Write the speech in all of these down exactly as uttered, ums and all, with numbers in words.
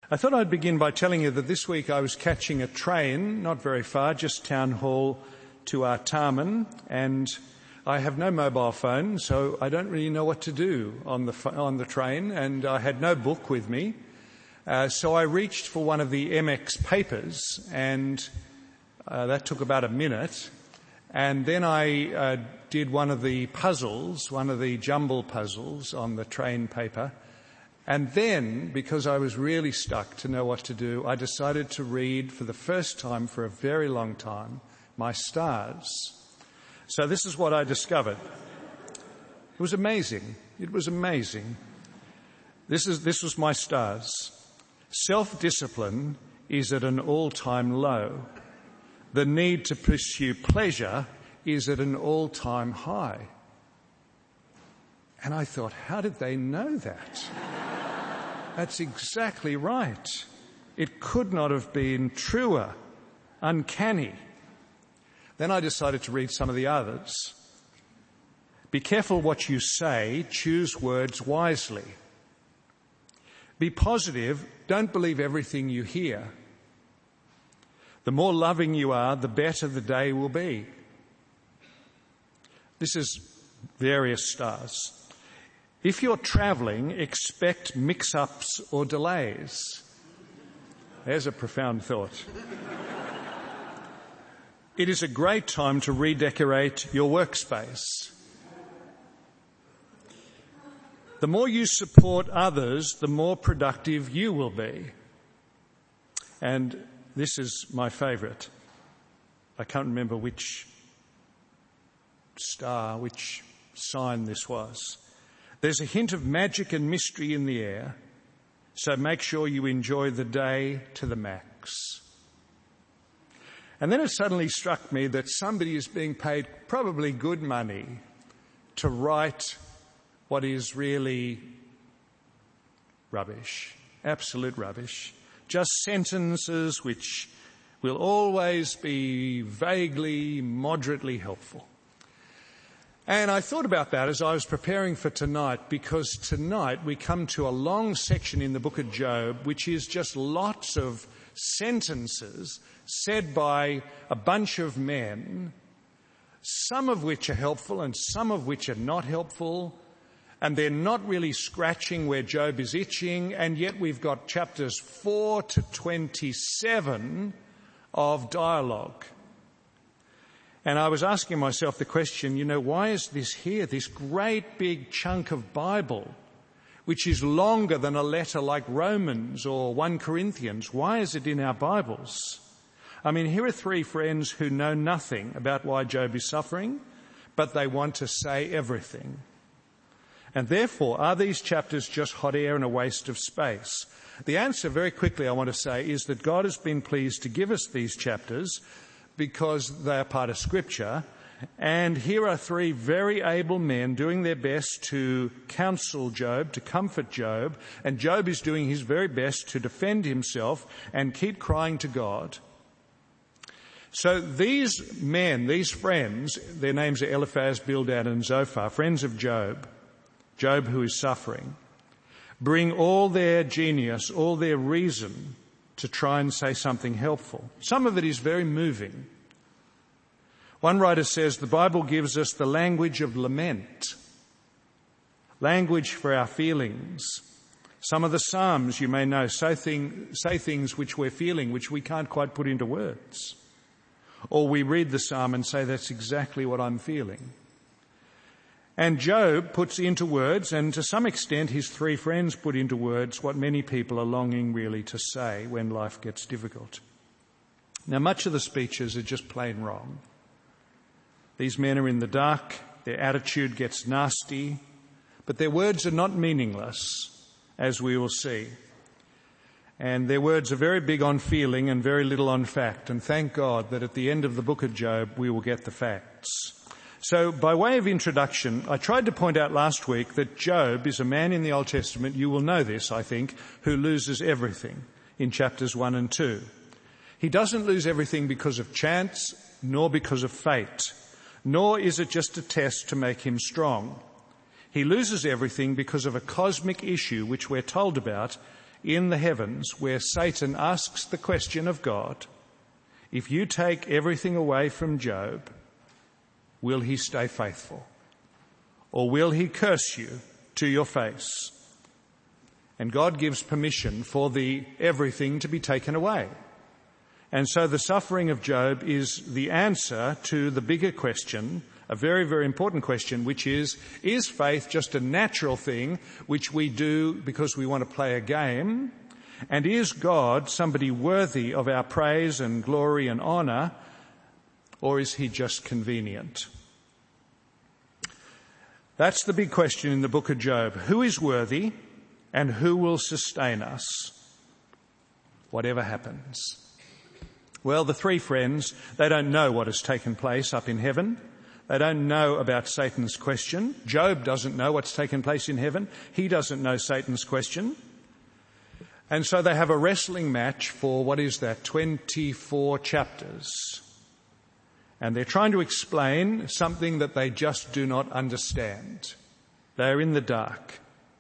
I thought I'd begin by telling you that this week I was catching a train, not very far, just Town Hall to Artarmon, and I have no mobile phone, so I don't really know what to do on the on the train, and I had no book with me. Uh, so I reached for one of the M X papers, and uh, that took about a minute. And then I uh, did one of the puzzles, one of the jumble puzzles on the train paper. And then, because I was really stuck to know what to do, I decided to read for the first time for a very long time my stars. So this is what I discovered. It was amazing. It was amazing. This is this was my stars. Self-discipline is at an all-time low. The need to pursue pleasure is at an all-time high. And I thought, how did they know that? That's exactly right. It could not have been truer, uncanny. Then I decided to read some of the others. Be careful what you say, choose words wisely. Be positive, don't believe everything you hear. The more loving you are, the better the day will be. This is various stars. If you're travelling, expect mix-ups or delays. There's a profound thought. It is a great time to redecorate your workspace. The more you support others, the more productive you will be. And this is my favourite. I can't remember which star, which sign this was. There's a hint of magic and mystery in the air, so make sure you enjoy the day to the max. And then it suddenly struck me that somebody is being paid probably good money to write what is really rubbish, absolute rubbish. Just sentences which will always be vaguely, moderately helpful. And I thought about that as I was preparing for tonight, because tonight we come to a long section in the book of Job, which is just lots of sentences said by a bunch of men, some of which are helpful and some of which are not helpful, and they're not really scratching where Job is itching, and yet we've got chapters four to twenty-seven of dialogue. And I was asking myself the question, you know, why is this here, this great big chunk of Bible, which is longer than a letter like Romans or First Corinthians, why is it in our Bibles? I mean, here are three friends who know nothing about why Job is suffering, but they want to say everything. And therefore, are these chapters just hot air and a waste of space? The answer, very quickly, I want to say, is that God has been pleased to give us these chapters because they are part of Scripture. And here are three very able men doing their best to counsel Job, to comfort Job. And Job is doing his very best to defend himself and keep crying to God. So these men, these friends, their names are Eliphaz, Bildad and Zophar, friends of Job, Job who is suffering, bring all their genius, all their reason to try and say something helpful. Some of it is very moving. One writer says the Bible gives us the language of lament, language for our feelings. Some of the Psalms, you may know, say, thing, say things which we're feeling, which we can't quite put into words. Or we read the Psalm and say, that's exactly what I'm feeling. And Job puts into words, and to some extent his three friends put into words, what many people are longing really to say when life gets difficult. Now, much of the speeches are just plain wrong. These men are in the dark, their attitude gets nasty, but their words are not meaningless, as we will see. And their words are very big on feeling and very little on fact. And thank God that at the end of the book of Job, we will get the facts. So by way of introduction, I tried to point out last week that Job is a man in the Old Testament, you will know this, I think, who loses everything in chapters one and two. He doesn't lose everything because of chance, nor because of fate, nor is it just a test to make him strong. He loses everything because of a cosmic issue which we're told about in the heavens where Satan asks the question of God, if you take everything away from Job, will he stay faithful? Or will he curse you to your face? And God gives permission for the everything to be taken away. And so the suffering of Job is the answer to the bigger question, a very, very important question, which is, is faith just a natural thing which we do because we want to play a game? And is God somebody worthy of our praise and glory and honour, or is he just convenient? That's the big question in the book of Job. Who is worthy and who will sustain us, whatever happens? Well, the three friends, they don't know what has taken place up in heaven. They don't know about Satan's question. Job doesn't know what's taken place in heaven. He doesn't know Satan's question. And so they have a wrestling match for, what is that, twenty-four chapters. And they're trying to explain something that they just do not understand. They're in the dark.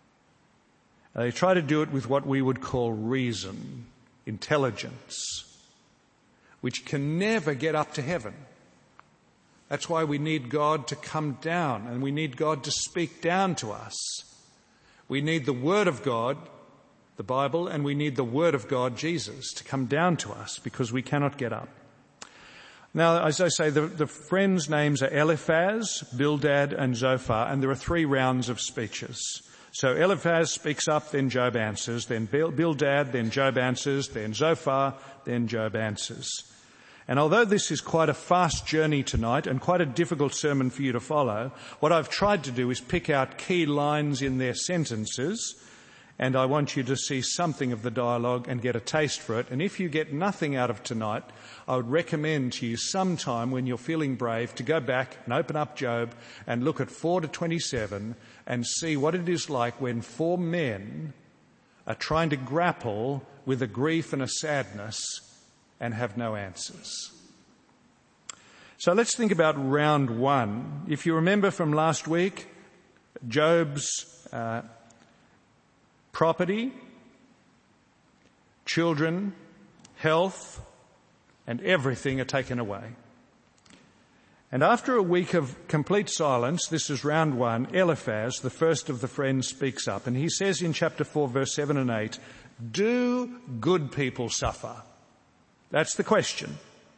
They try to do it with what we would call reason, intelligence, which can never get up to heaven. That's why we need God to come down, and we need God to speak down to us. We need the Word of God, the Bible, and we need the Word of God, Jesus, to come down to us because we cannot get up. Now, as I say, the, the friends' names are Eliphaz, Bildad, and Zophar, and there are three rounds of speeches. So Eliphaz speaks up, then Job answers, then Bildad, then Job answers, then Zophar, then Job answers. And although this is quite a fast journey tonight and quite a difficult sermon for you to follow, what I've tried to do is pick out key lines in their sentences, and I want you to see something of the dialogue and get a taste for it. And if you get nothing out of tonight, I would recommend to you sometime when you're feeling brave to go back and open up Job and look at four to twenty-seven and see what it is like when four men are trying to grapple with a grief and a sadness and have no answers. So let's think about round one. If you remember from last week, Job's uh, property, children, health, and everything are taken away. And after a week of complete silence, this is round one, Eliphaz, the first of the friends, speaks up. And he says in chapter four, verse seven and eight, do good people suffer? That's the question.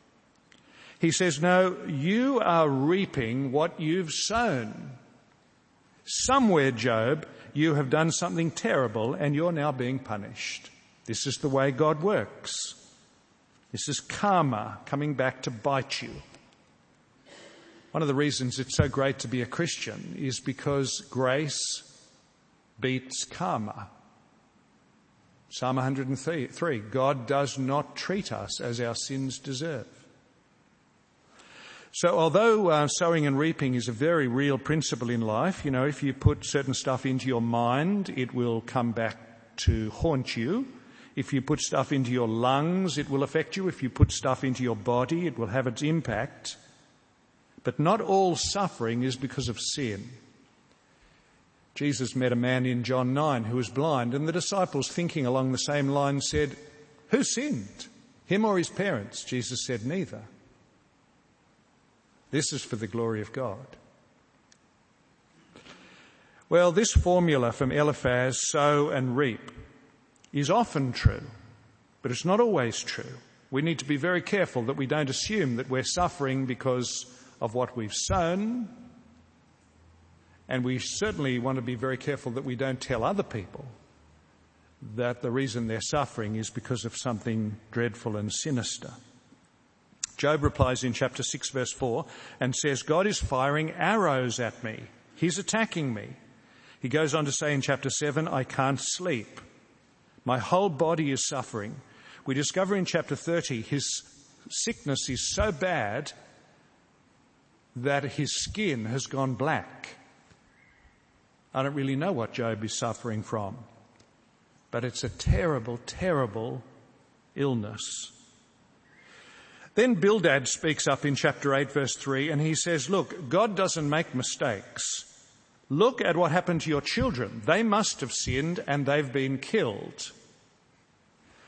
He says, no, you are reaping what you've sown. Somewhere, Job, you have done something terrible and you're now being punished. This is the way God works. This is karma coming back to bite you. One of the reasons it's so great to be a Christian is because grace beats karma. Psalm one hundred three, God does not treat us as our sins deserve. So although uh, sowing and reaping is a very real principle in life, you know, if you put certain stuff into your mind, it will come back to haunt you. If you put stuff into your lungs, it will affect you. If you put stuff into your body, it will have its impact. But not all suffering is because of sin. Jesus met a man in John nine who was blind, and the disciples, thinking along the same line, said, who sinned, him or his parents? Jesus said, neither. This is for the glory of God. Well, this formula from Eliphaz, sow and reap, is often true, but it's not always true. We need to be very careful that we don't assume that we're suffering because of what we've sown, and we certainly want to be very careful that we don't tell other people that the reason they're suffering is because of something dreadful and sinister. Job replies in chapter six, verse four, and says, God is firing arrows at me. He's attacking me. He goes on to say in chapter seven, I can't sleep. My whole body is suffering. We discover in chapter thirty his sickness is so bad that his skin has gone black. I don't really know what Job is suffering from, but it's a terrible, terrible illness. Then Bildad speaks up in chapter eight, verse three, and he says, look, God doesn't make mistakes. Look at what happened to your children. They must have sinned and they've been killed.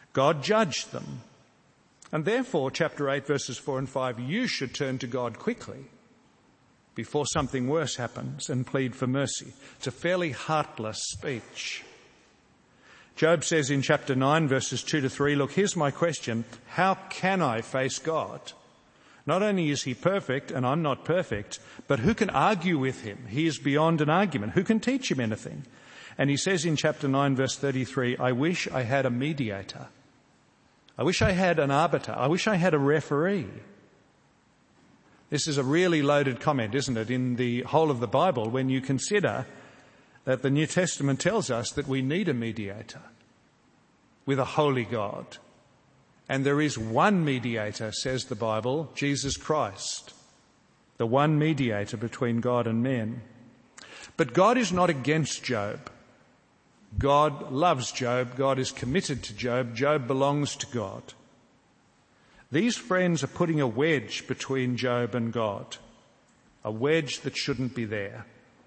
God judged them. And therefore, chapter eight, verses four and five, you should turn to God quickly before something worse happens and plead for mercy. It's a fairly heartless speech. Job says in chapter nine, verses two to three, look, here's my question. How can I face God? Not only is he perfect, and I'm not perfect, but who can argue with him? He is beyond an argument. Who can teach him anything? And he says in chapter nine, verse thirty-three, I wish I had a mediator. I wish I had an arbiter. I wish I had a referee. This is a really loaded comment, isn't it, in the whole of the Bible when you consider that the New Testament tells us that we need a mediator with a holy God. And there is one mediator, says the Bible, Jesus Christ, the one mediator between God and men. But God is not against Job. God loves Job. God is committed to Job. Job belongs to God. These friends are putting a wedge between Job and God, a wedge that shouldn't be there.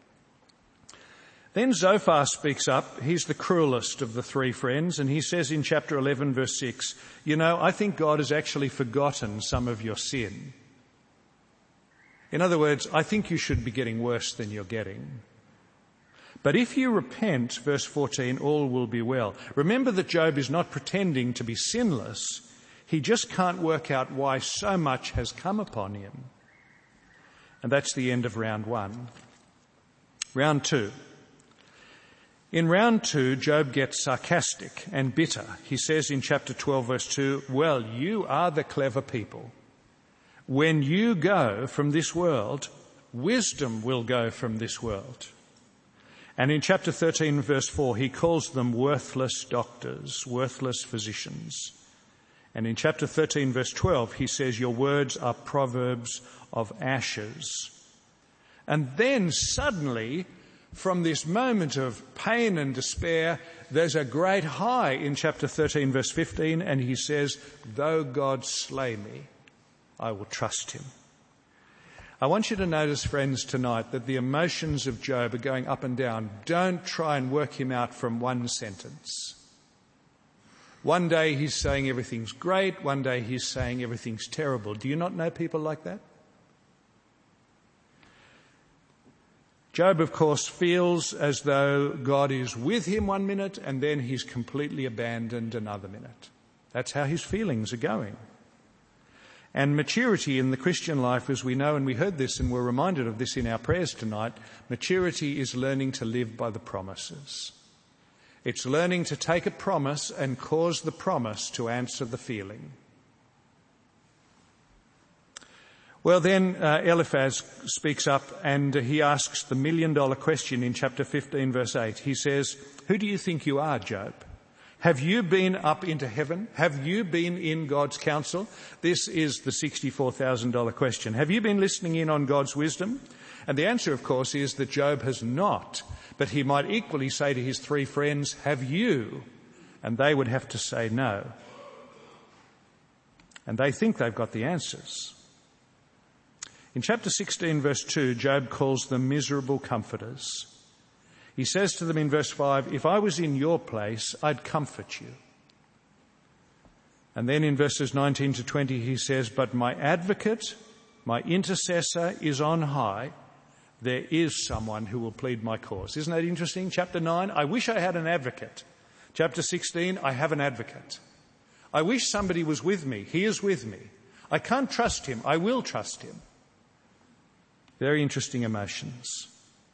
Then Zophar speaks up. He's the cruelest of the three friends, and he says in chapter eleven, verse six, you know, I think God has actually forgotten some of your sin. In other words, I think you should be getting worse than you're getting. But if you repent, verse fourteen, all will be well. Remember that Job is not pretending to be sinless. He just can't work out why so much has come upon him. And that's the end of round one. Round two. In round two, Job gets sarcastic and bitter. He says in chapter twelve, verse two, well, you are the clever people. When you go from this world, wisdom will go from this world. And in chapter thirteen, verse four, he calls them worthless doctors, worthless physicians. And in chapter thirteen, verse twelve, he says, your words are proverbs of ashes. And then suddenly, from this moment of pain and despair, there's a great high in chapter thirteen, verse fifteen, and he says, though God slay me, I will trust him. I want you to notice, friends, tonight that the emotions of Job are going up and down. Don't try and work him out from one sentence. One day he's saying everything's great, one day he's saying everything's terrible. Do you not know people like that? Job, of course, feels as though God is with him one minute and then he's completely abandoned another minute. That's how his feelings are going. And maturity in the Christian life, as we know, and we heard this and we're reminded of this in our prayers tonight, maturity is learning to live by the promises. It's learning to take a promise and cause the promise to answer the feeling. Well, then uh, Eliphaz speaks up and uh, he asks the million dollar question in chapter fifteen, verse eight. He says, who do you think you are, Job? Have you been up into heaven? Have you been in God's counsel? This is the sixty-four thousand dollars question. Have you been listening in on God's wisdom? And the answer, of course, is that Job has not. But he might equally say to his three friends, have you? And they would have to say no. And they think they've got the answers. In chapter sixteen, verse two, Job calls them miserable comforters. He says to them in verse five, if I was in your place, I'd comfort you. And then in verses nineteen to twenty, he says, but my advocate, my intercessor is on high. There is someone who will plead my cause. Isn't that interesting? Chapter nine, I wish I had an advocate. Chapter sixteen, I have an advocate. I wish somebody was with me. He is with me. I can't trust him. I will trust him. Very interesting emotions.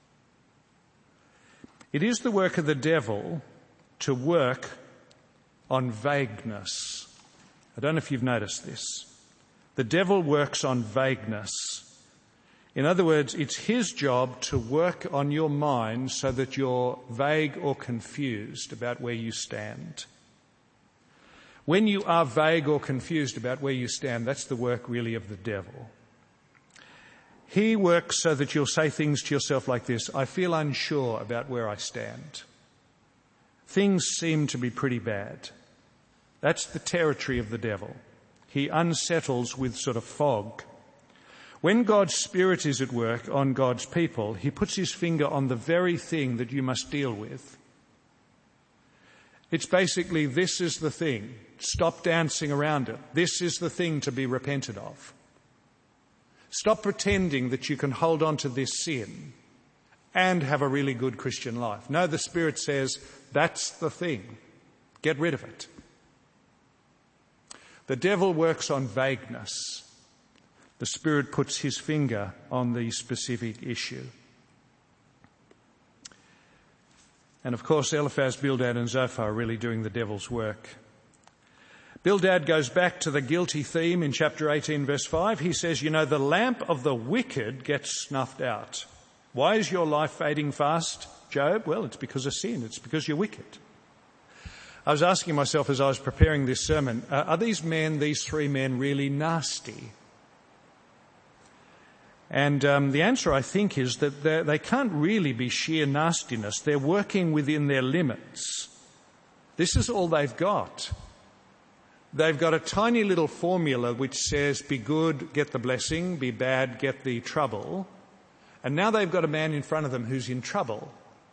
It is the work of the devil to work on vagueness. I don't know if you've noticed this. The devil works on vagueness. In other words, it's his job to work on your mind so that you're vague or confused about where you stand. When you are vague or confused about where you stand, that's the work really of the devil. He works so that you'll say things to yourself like this, I feel unsure about where I stand. Things seem to be pretty bad. That's the territory of the devil. He unsettles with sort of fog. When God's Spirit is at work on God's people, he puts his finger on the very thing that you must deal with. It's basically, this is the thing. Stop dancing around it. This is the thing to be repented of. Stop pretending that you can hold on to this sin and have a really good Christian life. No, the Spirit says, that's the thing. Get rid of it. The devil works on vagueness. The Spirit puts his finger on the specific issue. And of course, Eliphaz, Bildad and Zophar are really doing the devil's work. Bildad goes back to the guilty theme in chapter eighteen, verse five. He says, you know, the lamp of the wicked gets snuffed out. Why is your life fading fast, Job? Well, it's because of sin. It's because you're wicked. I was asking myself as I was preparing this sermon, uh, are these men, these three men, really nasty? And um, the answer, I think, is that they can't really be sheer nastiness. They're working within their limits. This is all they've got. They've got a tiny little formula which says, be good, get the blessing, be bad, get the trouble. And now they've got a man in front of them who's in trouble.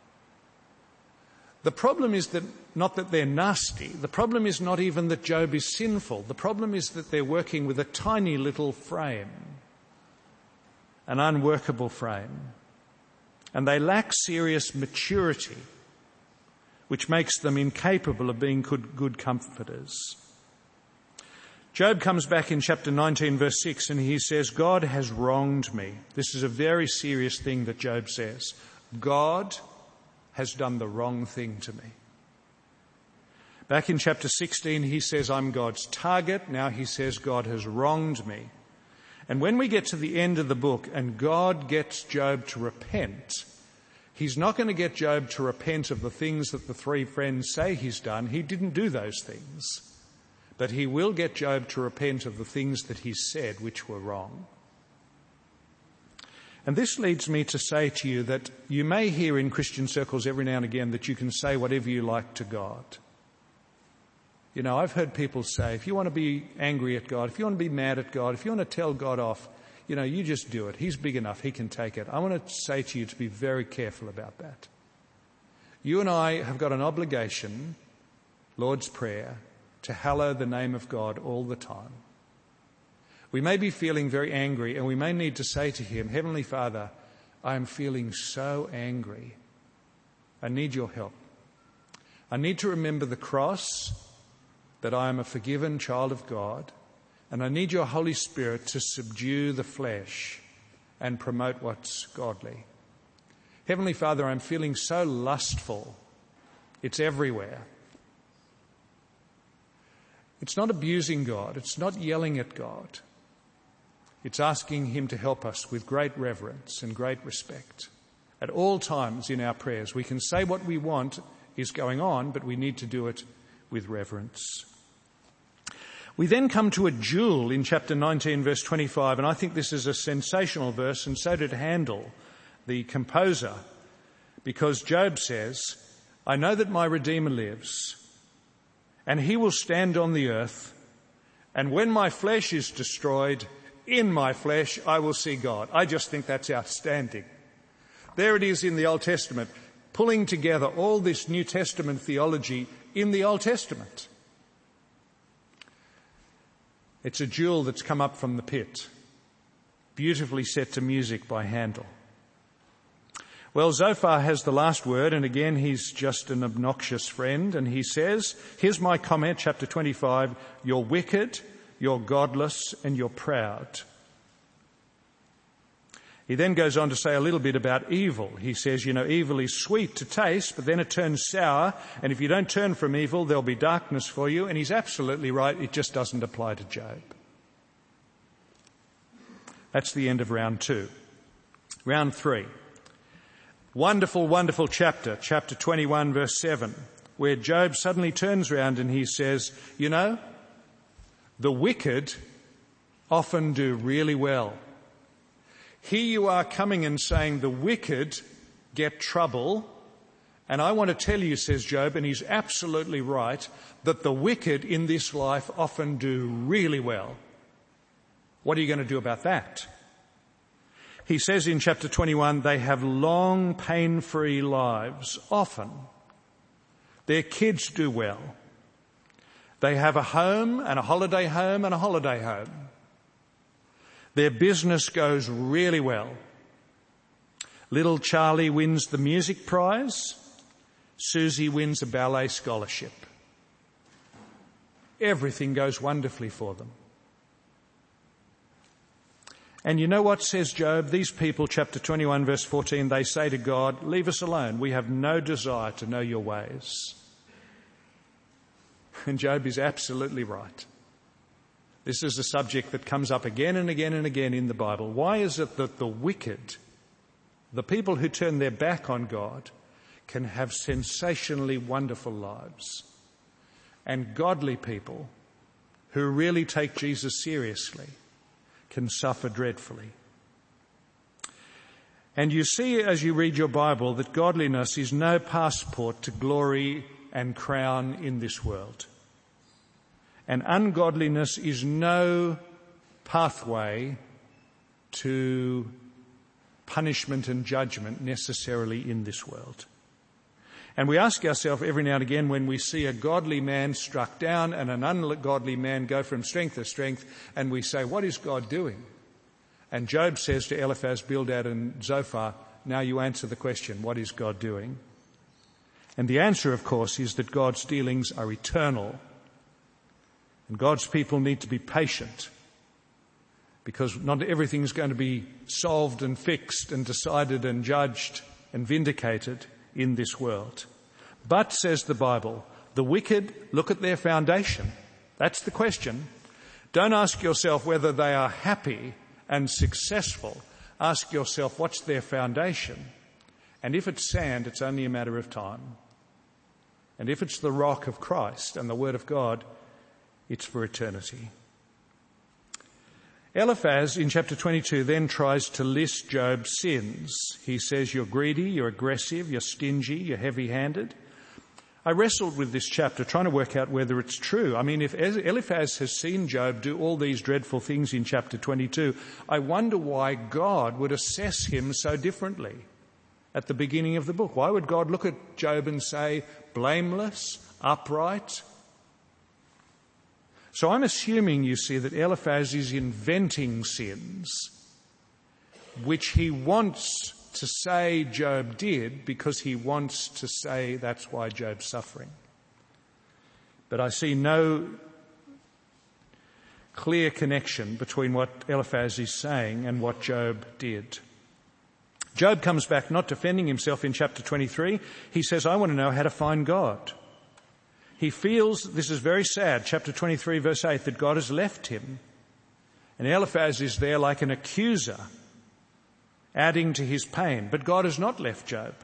The problem is that not that they're nasty. The problem is not even that Job is sinful. The problem is that they're working with a tiny little frame, an unworkable frame. And they lack serious maturity, which makes them incapable of being good, good comforters. Job comes back in chapter nineteen, verse six, and he says, God has wronged me. This is a very serious thing that Job says. God has done the wrong thing to me. Back in chapter sixteen, he says, I'm God's target. Now he says, God has wronged me. And when we get to the end of the book and God gets Job to repent, he's not going to get Job to repent of the things that the three friends say he's done. He didn't do those things. But he will get Job to repent of the things that he's said which were wrong. And this leads me to say to you that you may hear in Christian circles every now and again that you can say whatever you like to God. You know, I've heard people say, if you want to be angry at God, if you want to be mad at God, if you want to tell God off, you know, you just do it. He's big enough. He can take it. I want to say to you to be very careful about that. You and I have got an obligation, Lord's Prayer, to hallow the name of God all the time. We may be feeling very angry and we may need to say to him, Heavenly Father, I am feeling so angry. I need your help. I need to remember the cross, that I am a forgiven child of God, and I need your Holy Spirit to subdue the flesh and promote what's godly. Heavenly Father, I'm feeling so lustful. It's everywhere. It's not abusing God. It's not yelling at God. It's asking him to help us with great reverence and great respect. At all times in our prayers, we can say what we want is going on, but we need to do it with reverence. We then come to a jewel in chapter nineteen, verse twenty-five, and I think this is a sensational verse, and so did Handel, the composer, because Job says, I know that my Redeemer lives, and he will stand on the earth, and when my flesh is destroyed, in my flesh I will see God. I just think that's outstanding. There it is in the Old Testament, pulling together all this New Testament theology in the Old Testament. It's a jewel that's come up from the pit, beautifully set to music by Handel. Well, Zophar has the last word, and again he's just an obnoxious friend, and he says, here's my comment, chapter twenty-five, you're wicked, you're godless, and you're proud. He then goes on to say a little bit about evil. He says, you know, evil is sweet to taste, but then it turns sour, and if you don't turn from evil, there'll be darkness for you. And he's absolutely right, it just doesn't apply to Job. That's the end of round two. Round three. Wonderful, wonderful chapter, chapter twenty-one, verse seven, where Job suddenly turns around and he says, you know, the wicked often do really well. Here you are coming and saying the wicked get trouble. And I want to tell you, says Job, and he's absolutely right, that the wicked in this life often do really well. What are you going to do about that? He says in chapter twenty-one, they have long, pain-free lives, often. Their kids do well. They have a home and a holiday home and a holiday home. Their business goes really well. Little Charlie wins the music prize. Susie wins a ballet scholarship. Everything goes wonderfully for them. And you know what says Job? These people, chapter twenty-one, verse fourteen, they say to God, leave us alone. We have no desire to know your ways. And Job is absolutely right. This is a subject that comes up again and again and again in the Bible. Why is it that the wicked, the people who turn their back on God, can have sensationally wonderful lives, and godly people who really take Jesus seriously can suffer dreadfully? And you see as you read your Bible that godliness is no passport to glory and crown in this world. And ungodliness is no pathway to punishment and judgment necessarily in this world. And we ask ourselves every now and again when we see a godly man struck down and an ungodly man go from strength to strength, and we say, what is God doing? And Job says to Eliphaz, Bildad and Zophar, now you answer the question, what is God doing? And the answer, of course, is that God's dealings are eternal. And God's people need to be patient, because not everything is going to be solved and fixed and decided and judged and vindicated in this world. But, says the Bible, the wicked look at their foundation. That's the question. Don't ask yourself whether they are happy and successful. Ask yourself, what's their foundation? And if it's sand, it's only a matter of time. And if it's the rock of Christ and the Word of God, it's for eternity. Eliphaz in chapter twenty-two then tries to list Job's sins. He says, you're greedy, you're aggressive, you're stingy, you're heavy-handed. I wrestled with this chapter trying to work out whether it's true. I mean, if Eliphaz has seen Job do all these dreadful things in chapter twenty-two, I wonder why God would assess him so differently at the beginning of the book. Why would God look at Job and say, blameless, upright? So I'm assuming, you see, that Eliphaz is inventing sins which he wants to say Job did because he wants to say that's why Job's suffering. But I see no clear connection between what Eliphaz is saying and what Job did. Job comes back not defending himself in chapter twenty-three. He says, I want to know how to find God. He feels, this is very sad, chapter twenty-three, verse eight, that God has left him. And Eliphaz is there like an accuser, adding to his pain. But God has not left Job.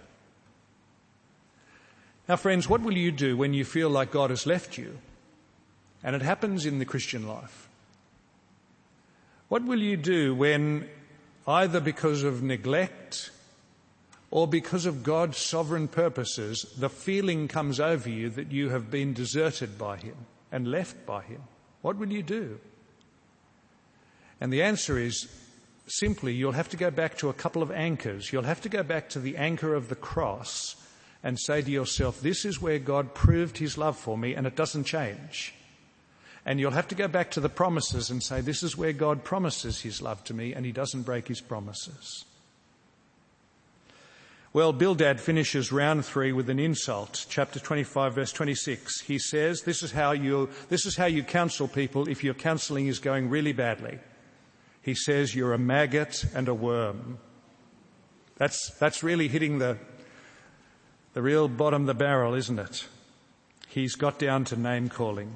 Now, friends, what will you do when you feel like God has left you? And it happens in the Christian life. What will you do when, either because of neglect or because of God's sovereign purposes, the feeling comes over you that you have been deserted by him and left by him? What will you do? And the answer is simply you'll have to go back to a couple of anchors. You'll have to go back to the anchor of the cross and say to yourself, this is where God proved his love for me and it doesn't change. And you'll have to go back to the promises and say, this is where God promises his love to me and he doesn't break his promises. Well, Bildad finishes round three with an insult. Chapter twenty-five, verse twenty-six. He says, this is how you, this is how you counsel people if your counselling is going really badly. He says, you're a maggot and a worm. That's, that's really hitting the, the real bottom of the barrel, isn't it? He's got down to name calling.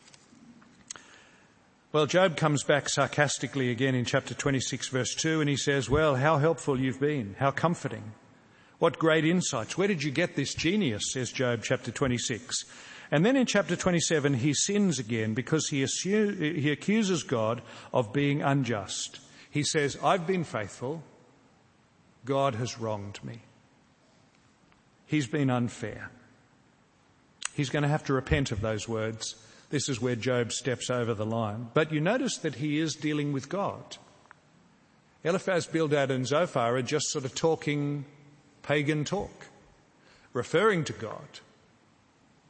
Well, Job comes back sarcastically again in chapter twenty-six, verse two, and he says, well, how helpful you've been, how comforting. What great insights. Where did you get this genius, says Job, chapter twenty-six. And then in chapter twenty-seven, he sins again because he, assume, he accuses God of being unjust. He says, I've been faithful. God has wronged me. He's been unfair. He's going to have to repent of those words. This is where Job steps over the line. But you notice that he is dealing with God. Eliphaz, Bildad and Zophar are just sort of talking pagan talk, referring to God.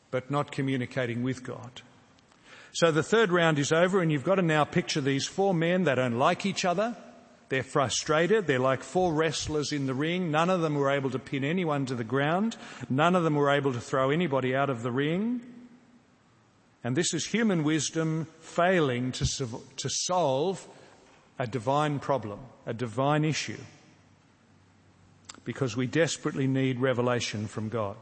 but not communicating with God. So the third round is over, and you've got to now picture these four men. They don't like each other. They're frustrated. They're like four wrestlers in the ring. None of them were able to pin anyone to the ground. None of them were able to throw anybody out of the ring. And this is human wisdom failing to, to solve a divine problem, a divine issue, because we desperately need revelation from God.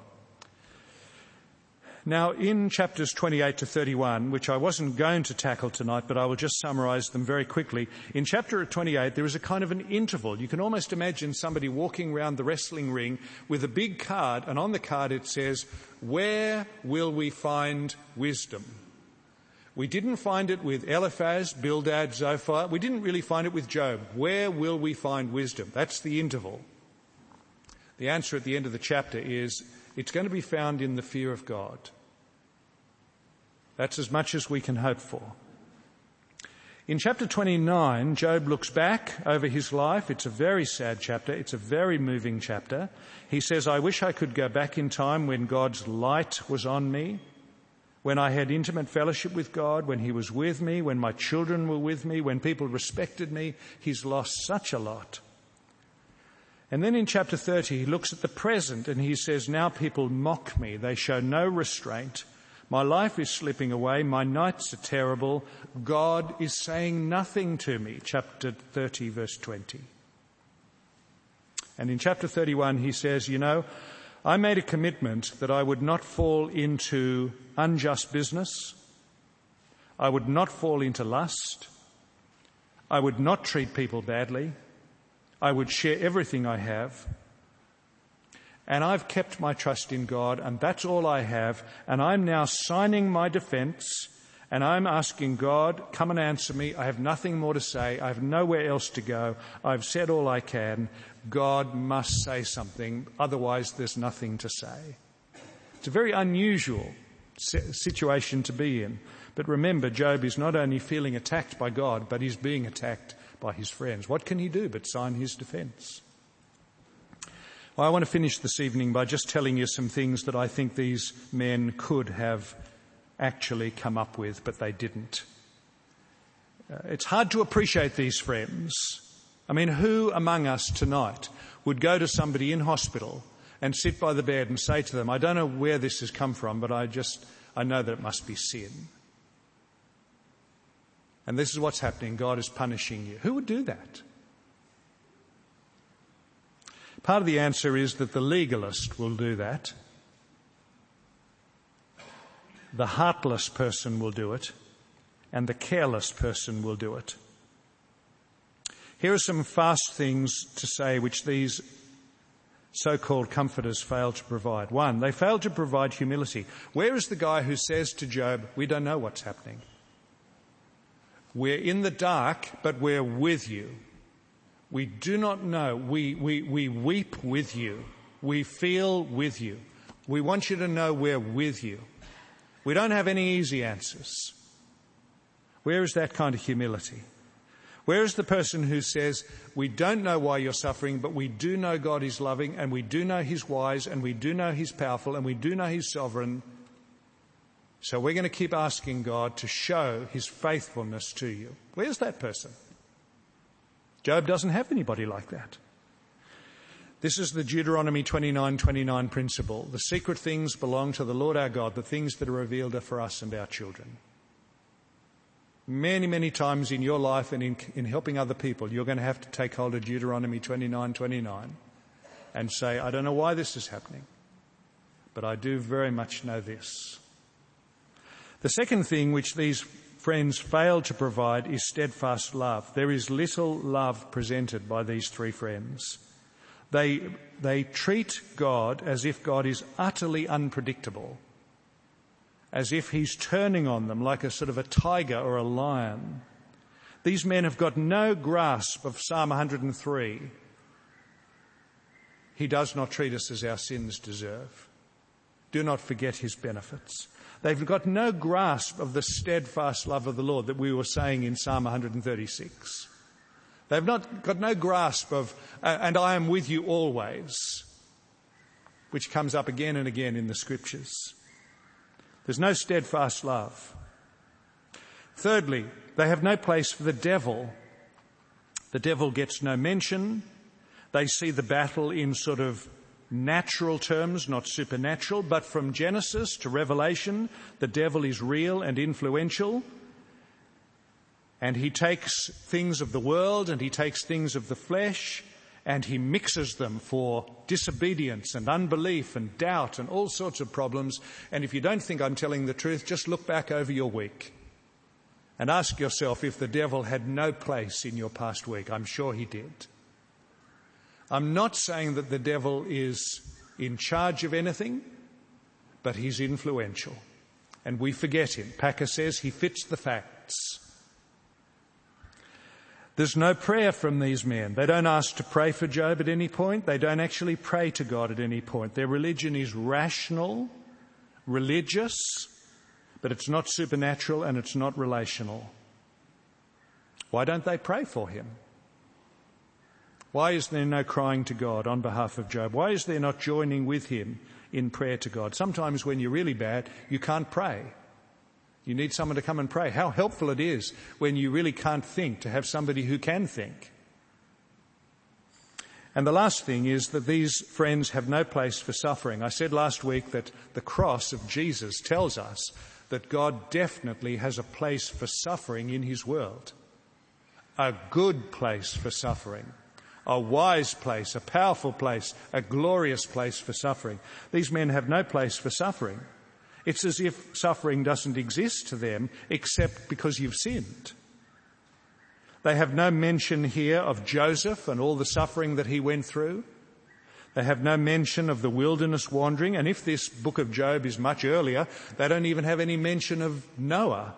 Now, in chapters twenty-eight to thirty-one, which I wasn't going to tackle tonight, but I will just summarise them very quickly. In chapter twenty-eight, there is a kind of an interval. You can almost imagine somebody walking around the wrestling ring with a big card, and on the card it says, "Where will we find wisdom?" We didn't find it with Eliphaz, Bildad, Zophar. We didn't really find it with Job. Where will we find wisdom? That's the interval. The answer at the end of the chapter is, it's going to be found in the fear of God. That's as much as we can hope for. In chapter twenty-nine, Job looks back over his life. It's a very sad chapter. It's a very moving chapter. He says, I wish I could go back in time when God's light was on me, when I had intimate fellowship with God, when he was with me, when my children were with me, when people respected me. He's lost such a lot. And then in chapter thirty, he looks at the present and he says, now people mock me. They show no restraint. My life is slipping away. My nights are terrible. God is saying nothing to me. Chapter thirty, verse twenty. And in chapter thirty-one, he says, you know, I made a commitment that I would not fall into unjust business. I would not fall into lust. I would not treat people badly. I would share everything I have. And I've kept my trust in God, and that's all I have. And I'm now signing my defence, and I'm asking God, come and answer me. I have nothing more to say. I have nowhere else to go. I've said all I can. God must say something, otherwise there's nothing to say. It's a very unusual situation to be in. But remember, Job is not only feeling attacked by God, but he's being attacked by his friends. What can he do but sign his defence? Well, I want to finish this evening by just telling you some things that I think these men could have actually come up with, but they didn't. Uh, it's hard to appreciate these friends. I mean, who among us tonight would go to somebody in hospital and sit by the bed and say to them, I don't know where this has come from, but I just, I know that it must be sin. And this is what's happening. God is punishing you. Who would do that? Part of the answer is that the legalist will do that. The heartless person will do it, and the careless person will do it. Here are some fast things to say which these so-called comforters fail to provide. One, they fail to provide humility. Where is the guy who says to Job, we don't know what's happening. We're in the dark, but we're with you. We do not know. We, we, we weep with you. We feel with you. We want you to know we're with you. We don't have any easy answers. Where is that kind of humility? Where is the person who says, we don't know why you're suffering, but we do know God is loving, and we do know he's wise, and we do know he's powerful, and we do know he's sovereign. So we're going to keep asking God to show his faithfulness to you. Where's that person? Job doesn't have anybody like that. This is the Deuteronomy twenty-nine twenty-nine principle. The secret things belong to the Lord our God. The things that are revealed are for us and our children. Many, many times in your life and in, in helping other people, you're going to have to take hold of Deuteronomy twenty-nine twenty-nine and say, I don't know why this is happening, but I do very much know this. The second thing which these friends fail to provide is steadfast love. There is little love presented by these three friends. They, they treat God as if God is utterly unpredictable, as if he's turning on them like a sort of a tiger or a lion. These men have got no grasp of Psalm one hundred three. He does not treat us as our sins deserve. Do not forget his benefits. They've got no grasp of the steadfast love of the Lord that we were saying in Psalm one hundred thirty-six. They've not got no grasp of, uh, and I am with you always, which comes up again and again in the scriptures. There's no steadfast love. Thirdly, they have no place for the devil. The devil gets no mention. They see the battle in sort of natural terms, not supernatural, but from Genesis to Revelation, the devil is real and influential. And he takes things of the world and he takes things of the flesh and he mixes them for disobedience and unbelief and doubt and all sorts of problems. And if you don't think I'm telling the truth, just look back over your week and ask yourself if the devil had no place in your past week. I'm sure he did. I'm not saying that the devil is in charge of anything, but he's influential. And we forget him. Packer says he fits the facts. There's no prayer from these men. They don't ask to pray for Job at any point. They don't actually pray to God at any point. Their religion is rational, religious, but it's not supernatural and it's not relational. Why don't they pray for him? Why is there no crying to God on behalf of Job? Why is there not joining with him in prayer to God? Sometimes when you're really bad, you can't pray. You need someone to come and pray. How helpful it is when you really can't think to have somebody who can think. And the last thing is that these friends have no place for suffering. I said last week that the cross of Jesus tells us that God definitely has a place for suffering in his world. A good place for suffering. A wise place, a powerful place, a glorious place for suffering. These men have no place for suffering. It's as if suffering doesn't exist to them except because you've sinned. They have no mention here of Joseph and all the suffering that he went through. They have no mention of the wilderness wandering. And if this book of Job is much earlier, they don't even have any mention of Noah.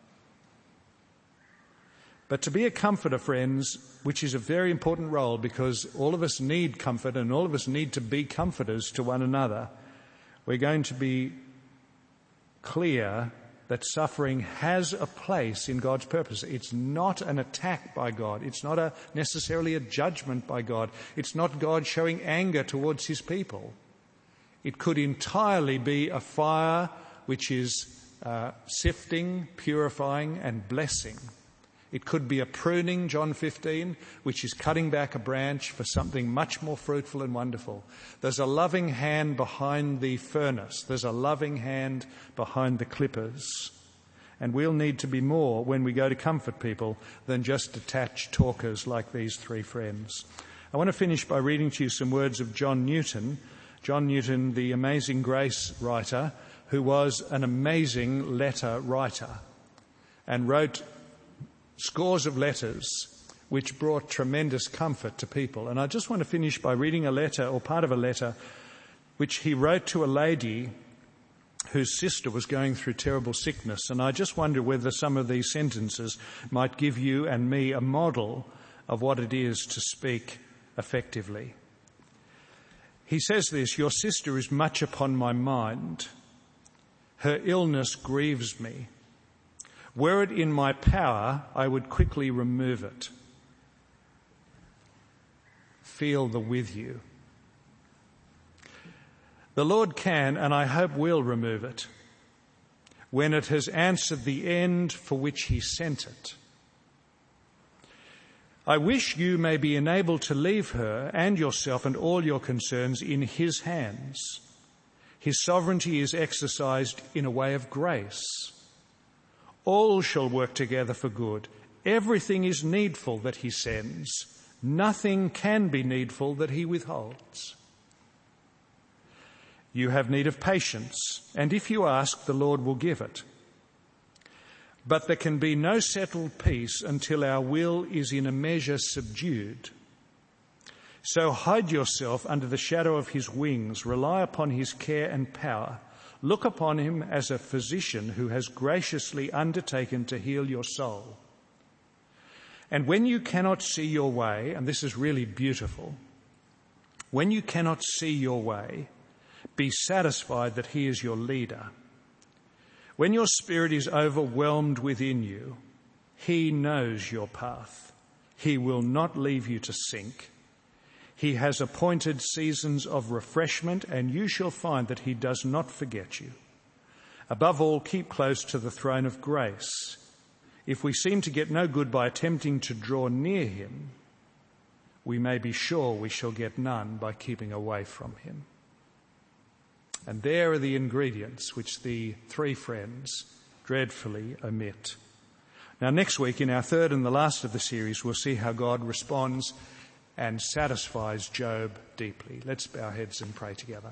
But to be a comforter, friends, which is a very important role because all of us need comfort and all of us need to be comforters to one another, we're going to be clear that suffering has a place in God's purpose. It's not an attack by God. It's not a, necessarily a judgment by God. It's not God showing anger towards his people. It could entirely be a fire which is uh, sifting, purifying and blessing. It could be a pruning, John fifteen, which is cutting back a branch for something much more fruitful and wonderful. There's a loving hand behind the furnace. There's a loving hand behind the clippers. And we'll need to be more when we go to comfort people than just detached talkers like these three friends. I want to finish by reading to you some words of John Newton. John Newton, the Amazing Grace writer, who was an amazing letter writer and wrote scores of letters which brought tremendous comfort to people. And I just want to finish by reading a letter or part of a letter which he wrote to a lady whose sister was going through terrible sickness. And I just wonder whether some of these sentences might give you and me a model of what it is to speak effectively. He says this: "Your sister is much upon my mind. Her illness grieves me. Were it in my power, I would quickly remove it." Feel the with you. The Lord can, and I hope will, remove it when it has answered the end for which he sent it. I wish you may be enabled to leave her and yourself and all your concerns in his hands. His sovereignty is exercised in a way of grace. All shall work together for good. Everything is needful that he sends. Nothing can be needful that he withholds. You have need of patience, and if you ask, the Lord will give it. But there can be no settled peace until our will is in a measure subdued. So hide yourself under the shadow of his wings. Rely upon his care and power. Look upon him as a physician who has graciously undertaken to heal your soul. And when you cannot see your way, and this is really beautiful, when you cannot see your way, be satisfied that he is your leader. When your spirit is overwhelmed within you, he knows your path. He will not leave you to sink. He has appointed seasons of refreshment, and you shall find that he does not forget you. Above all, keep close to the throne of grace. If we seem to get no good by attempting to draw near him, we may be sure we shall get none by keeping away from him. And there are the ingredients which the three friends dreadfully omit. Now, next week, in our third and the last of the series, we'll see how God responds and satisfies Job deeply. Let's bow our heads and pray together.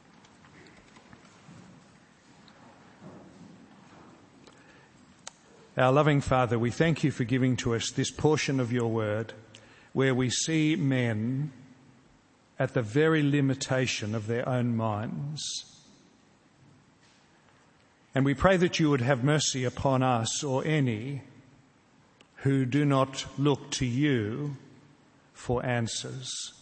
Our loving Father, we thank you for giving to us this portion of your word where we see men at the very limitation of their own minds. And we pray that you would have mercy upon us or any who do not look to you for answers.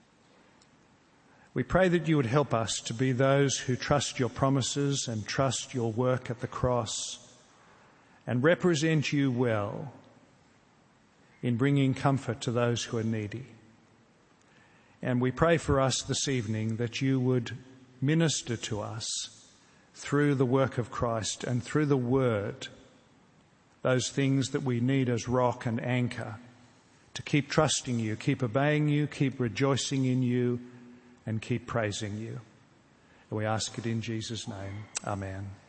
We pray that you would help us to be those who trust your promises and trust your work at the cross and represent you well in bringing comfort to those who are needy. And we pray for us this evening that you would minister to us through the work of Christ and through the word, those things that we need as rock and anchor to keep trusting you, keep obeying you, keep rejoicing in you, and keep praising you. And we ask it in Jesus' name. Amen.